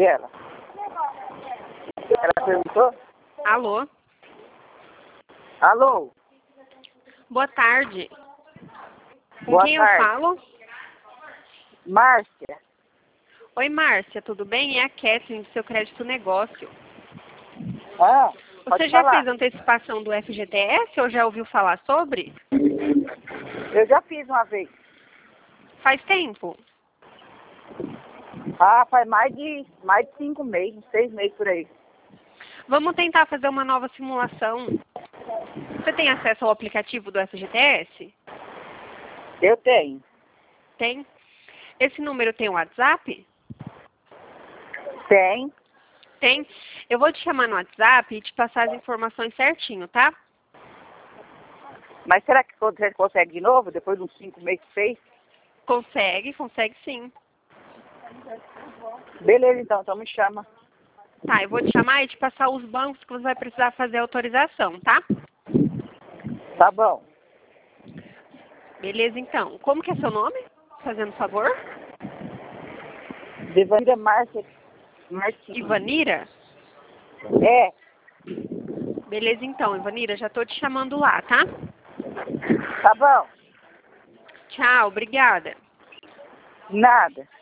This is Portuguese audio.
E ela? Ela perguntou? Alô? Alô? Boa tarde. Com Boa quem tarde. eu falo? Márcia? Oi, Márcia, tudo bem? É a Kathleen do seu crédito negócio. Ah, pode Você já falar. fez antecipação do FGTS ou já ouviu falar sobre? Eu já fiz uma vez. Faz tempo? Ah, faz mais de 5 meses, 6 meses por aí. Vamos tentar fazer uma nova simulação. Você tem acesso ao aplicativo do FGTS? Eu tenho. Tem. Esse número tem o WhatsApp? Tem. Tem. Eu vou te chamar no WhatsApp e te passar as informações certinho, tá? Mas será que você consegue de novo, depois de uns 5 meses que fez? Consegue sim. Beleza, então me chama. Tá, eu vou te chamar e te passar os bancos que você vai precisar fazer a autorização, tá? Tá bom. Beleza, então. Como que é seu nome? Fazendo favor? Devanira Márcia. Marcinho. Ivanira? É, Beleza, então, Ivanira, já tô te chamando lá, tá? tá bom. Tchau, obrigada. Nada.